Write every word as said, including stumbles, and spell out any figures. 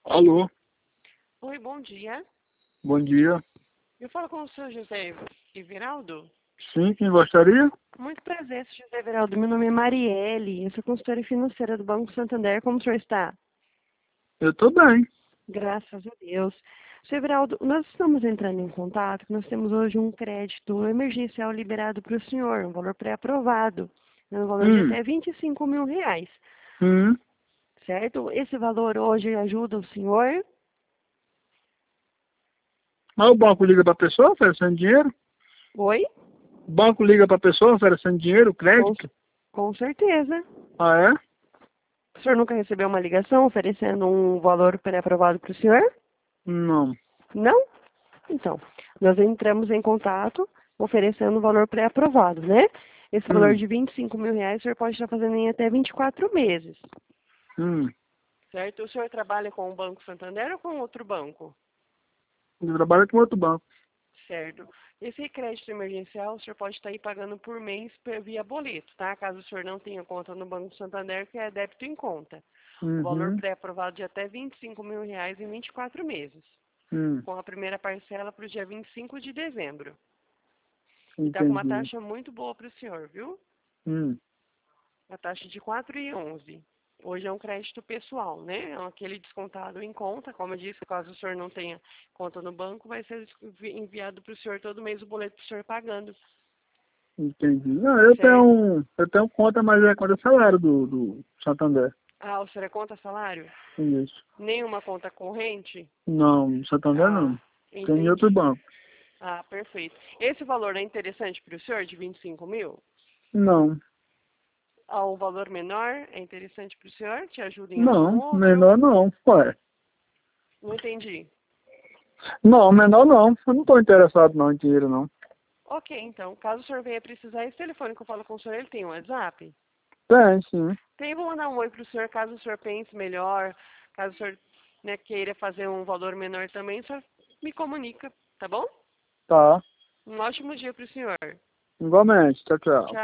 Alô, Oi, bom dia. bom dia. Eu falo com o senhor José Everaldo. Sim, quem gostaria? Muito prazer, senhor José Everaldo. Meu nome é Marielle, eu sou consultora financeira do Banco Santander. Como o senhor está? Eu tô bem. Graças a Deus. Senhor Everaldo, nós estamos entrando em contato, nós temos hoje um crédito emergencial liberado para o senhor, um valor pré-aprovado, no valor de Hum, até vinte e cinco mil reais, hum. certo? Esse valor hoje ajuda o senhor? Mas o banco liga pra pessoa oferecendo dinheiro? Oi? O banco liga pra pessoa oferecendo dinheiro, Com, crédito? com certeza. Ah, é? O senhor nunca recebeu uma ligação oferecendo um valor pré-aprovado para o senhor? Não. Não? Então, nós entramos em contato oferecendo um valor pré-aprovado, né? Esse valor Hum, de vinte e cinco mil reais o senhor pode estar fazendo em até vinte e quatro meses, hum. certo? O senhor trabalha com o Banco Santander ou com outro banco? Eu trabalho com outro banco. Certo. Esse crédito emergencial o senhor pode estar aí pagando por mês per- via boleto, tá? Caso o senhor não tenha conta no Banco Santander, que é débito em conta. O valor Uhum, pré-aprovado de até vinte e cinco mil reais em vinte e quatro meses, hum. com a primeira parcela para o dia vinte e cinco de dezembro. E está com uma Entendi. taxa muito boa para o senhor, viu? Hum, A taxa de quatro vírgula onze. Hoje é um crédito pessoal, né? É aquele descontado em conta. Como eu disse, caso o senhor não tenha conta no banco, vai ser enviado para o senhor todo mês o boleto para o senhor pagando, entendi. Não, eu tenho certo? um, eu tenho conta, mas é conta salário do, do Santander. Ah, o senhor é conta salário? Isso. Nenhuma conta corrente? Não, Santander Ah, não. Tem em outro entendi. banco. Ah, perfeito. Esse valor é interessante para o senhor, de vinte e cinco mil? Não. Ah, um valor menor é interessante para o senhor? Te ajuda em algum Não, outro? menor não. Ué. Não entendi. Não, menor não. Eu não estou interessado não em dinheiro, não. Ok, então, caso o senhor venha precisar, esse telefone que eu falo com o senhor, ele tem um WhatsApp? Tem, sim. Tem, vou mandar um oi para o senhor, caso o senhor pense melhor, caso o senhor, né, queira fazer um valor menor também, o senhor me comunica, tá bom? Tá. Um ótimo dia para o senhor. Igualmente. Tchau, tchau. Tchau.